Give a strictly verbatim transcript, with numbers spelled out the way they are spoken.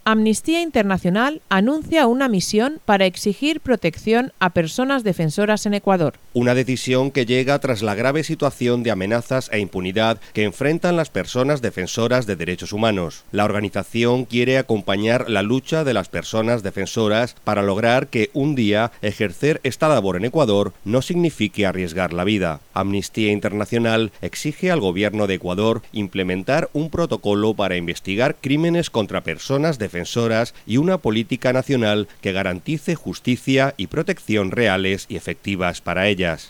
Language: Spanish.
Amnistía Internacional anuncia una misión para exigir protección a personas defensoras en Ecuador. Una decisión que llega tras la grave situación de amenazas e impunidad que enfrentan las personas defensoras de derechos humanos. La organización quiere acompañar la lucha de las personas defensoras para lograr que un día ejercer esta labor en Ecuador no signifique arriesgar la vida. Amnistía Internacional exige al gobierno de Ecuador implementar un protocolo para investigar crímenes contra personas defensoras y una política nacional que garantice justicia y protección reales y efectivas para ellas.